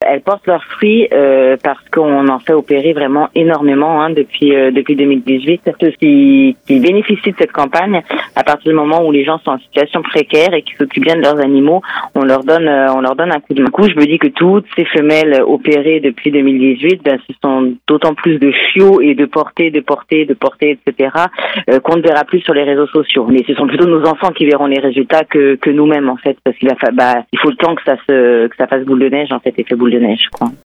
elles portent leurs fruits parce qu'on en fait opérer vraiment énormément depuis 2018. Ceux qui bénéficient de cette campagne, à partir du moment où les gens sont en situation précaire et qui s'occupent bien de leurs animaux, on leur donne un coup de main. Du coup, je me dis que toutes ces femelles opérées depuis 2018, ce sont d'autant plus de chiots et de portées, etc., qu'on ne verra plus sur les réseaux sociaux. Mais ce sont plutôt nos enfants qui verront les résultats que nous-mêmes, en fait, parce qu'il il faut le temps que ça fasse boule de neige, en fait, effet boule de neige, quoi.